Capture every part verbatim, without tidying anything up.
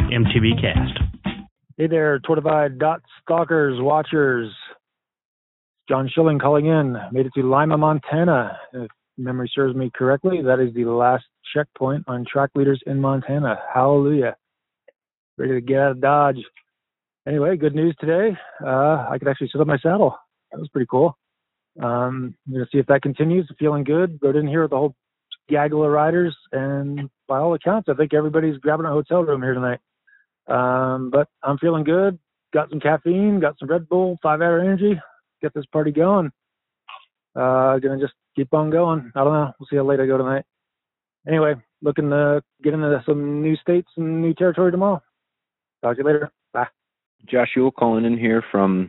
M T B Cast. Hey there, Tour Divide dot stalkers, watchers. John Schilling calling in. Made it to Lima, Montana. If memory serves me correctly, that is the last checkpoint on track leaders in Montana. Hallelujah. Ready to get out of Dodge. Anyway, good news today. Uh, I could actually sit on my saddle. That was pretty cool. Um, I'm going to see if that continues. Feeling good. Rode in here with a whole gaggle of riders, and by all accounts, I think everybody's grabbing a hotel room here tonight. Um, but I'm feeling good. Got some caffeine, got some Red Bull, five hour energy. Get this party going. Uh, gonna just keep on going. I don't know. We'll see how late I go tonight. Anyway, looking to get into some new states and new territory tomorrow. Talk to you later. Bye. Josh Yule calling in here from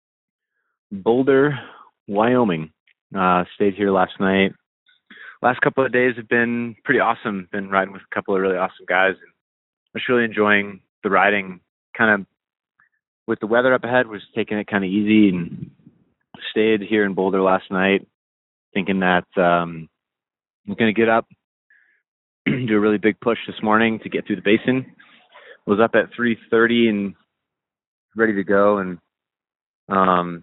Boulder, Wyoming. Uh, stayed here last night. Last couple of days have been pretty awesome. Been riding with a couple of really awesome guys. And I'm just really enjoying the riding. Kind of with the weather up ahead, was taking it kind of easy and stayed here in Boulder last night, thinking that um, I'm going to get up, do a really big push this morning to get through the basin. Was up at three thirty and ready to go, and um,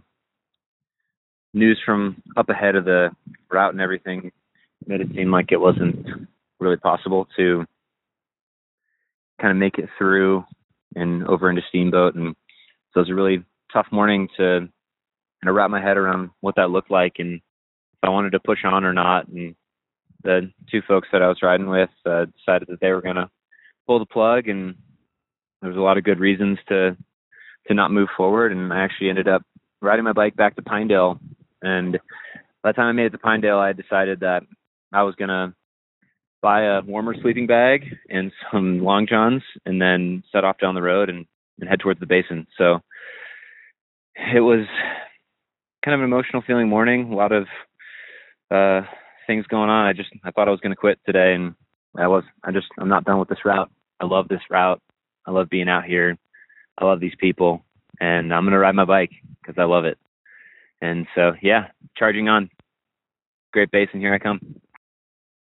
news from up ahead of the route and everything made it seem like it wasn't really possible to kind of make it through and over into Steamboat. And so it was a really tough morning to kind of wrap my head around what that looked like and if I wanted to push on or not. And the two folks that I was riding with uh, decided that they were going to pull the plug, and there was a lot of good reasons to to not move forward. And I actually ended up riding my bike back to Pinedale. And by the time I made it to Pinedale, I had decided that I was going to buy a warmer sleeping bag and some long johns and then set off down the road and, and head towards the basin. So it was kind of an emotional feeling morning, a lot of uh, things going on. I just, I thought I was going to quit today, and I was, I just, I'm not done with this route. I love this route. I love being out here. I love these people, and I'm going to ride my bike because I love it. And so, yeah, charging on. Great basin, here I come.